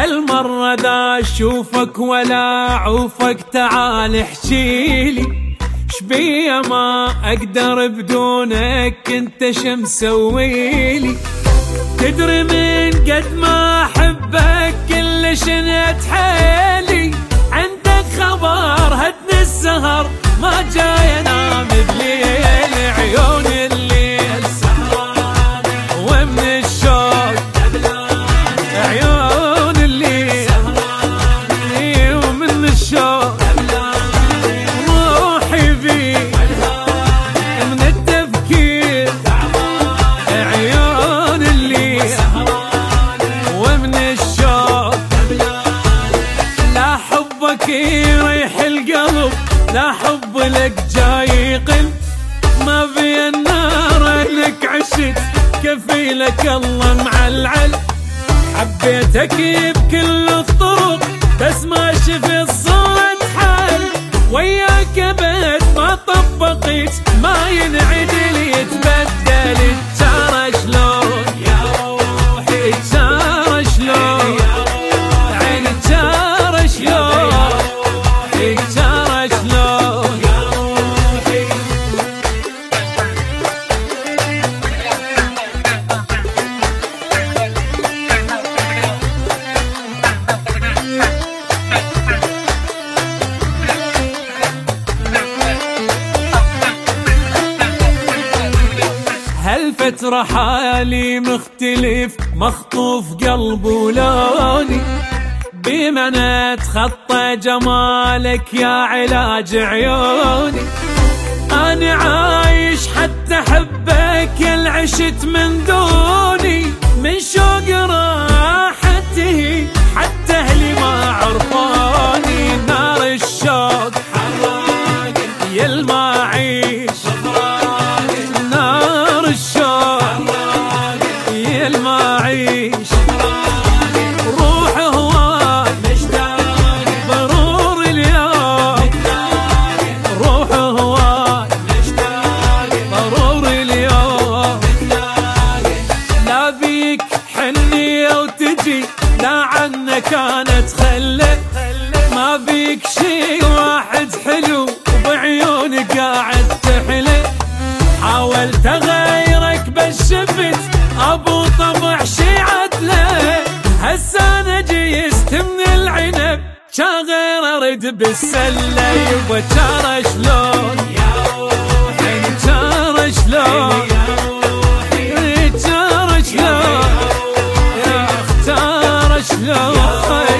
هالمرة ذا اشوفك ولا اعوفك، تعال احكيلي شبيه ما اقدر بدونك، انت شمسويلي. تدري من قد ما احبك كلش انت حيلي، عندك خبر هدني السهر ما جاي انام بليل، عيون الليل سهرانة ومن الشوق دبلانة، عيون الليل سهرانة ومن الشوق دبلانة، روحي بيك من التفكير تعبانة، عيون الليل سهرانة ومن الشوق دبلانة. لا حبك يريح القلب، لا حب لك جاي يقل، ما في النار لك عشت كفيلك الله معلعل. حبيتك بكل الطرق بس ما شفت صوت حل، وياك بيت ما طبقت ما ينعدل يتبدل. ترى شلون يا روحي، ترى شلون عيني، ترى شلون ترى شلون يا روحي. هالفترة حالي مختلف، مخطوف قلب ولوني، بمن اتخطى جمالك يا علاج عيوني. انا عايش حتى احبك يا العشت من دوني، من شوق راحته حتى اهلي ما عرفوني. نار الشوق حراق يا المعيش، نار الشوق حراق يا المعيش، روح هواك مشتاق ضرور اليوم، روح هواك مشتاق ضرور اليوم. لا بيك حنية وتجي، لا عنك انا اتخلى، ما بيك شي واحد حلو وبعيونك قاعد تحلى. حاولت اغيرك بس شفت ابو طبع شي عدله، هسه انا جيست من العنب شاغر ارد بالسله. يبا ترى شلون يا روحي، ترى شلون ترى شلون يا اخ، ترى شلون